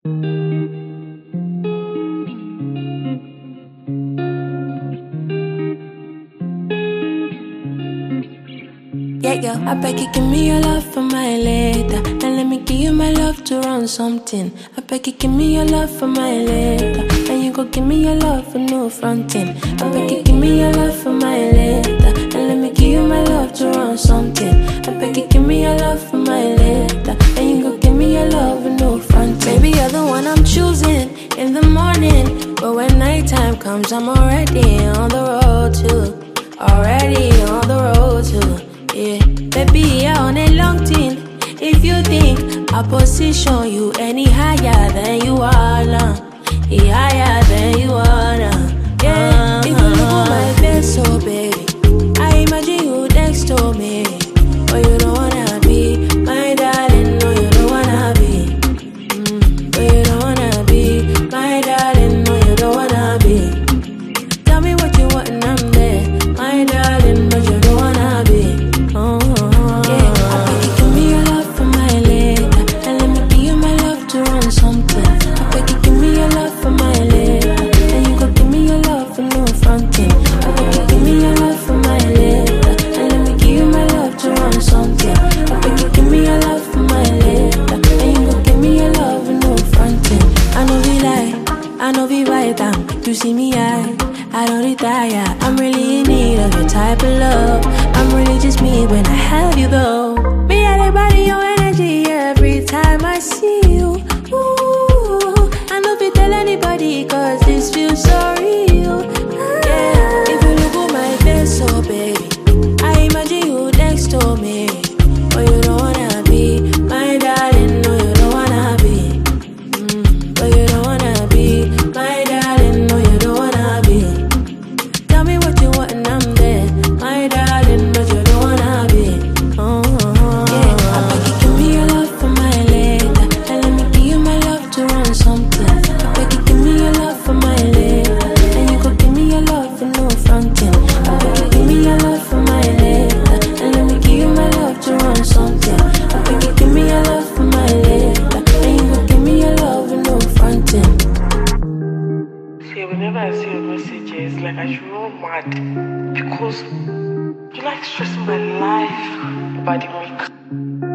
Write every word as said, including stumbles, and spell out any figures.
Yeah, yeah, I beg you, give me your love for my later. And let me give you my love to run something. I beg you, give me your love for my later. And you go give me your love for no fronting. I beg you, give me your love for my later. And let me give you my love to run something. I beg you, give me your love for my later. And you go give me your love for no fronting. Baby, you're the one I'm choosing in the morning. But when nighttime comes, I'm already on the road too. Already on the road too. Yeah, baby, yeah, on a long thing. If you think I position you any higher than you are now, yeah, higher than you are now. Yeah, if you look at my face, so baby, I imagine you next to me. But you don't wanna be my darling, no, you don't wanna be. Mm, but you don't wanna be my darling, no, you don't wanna be. Tell me what you want and I'm there, my darling, but you don't wanna be. Oh, yeah, I beg you, give me your love for my later. And let me give you my love to run something. I beg you, give me your love for my later. And you go give me your love for no fronting. I beg you, give me your love for my later. And let me give you my love to run something. I beg you, give me your love for my later. And you go give me your love for no fronting. I know we lie, I know we right down. You see me, I, I don't retire. I'm really in need of your type of love. I'm really just me when I have you though. Me and everybody, your energy every time I see you. Ooh, I know if you tell anybody cause this feels so real. Yeah, if you look at my face, so baby, I imagine you next to me. But you don't wanna be my darling, no, you don't wanna be. Mm, but you don't wanna be my darling, no, you don't wanna be. Tell me what you want and I'm there, my darling, but you don't wanna be. Oh, yeah, I beg you, give me your love for my later. And let me give you my love to run something. I beg you, give me your love for my later. And you go give me your love for no fronting. I beg you, give me your love for my later. And let me give you my love to run something. I beg you, give me your love for my later. And you go give me your love for no fronting. See, whenever I see your messages, like I should run mad because you like stressing my life about the week.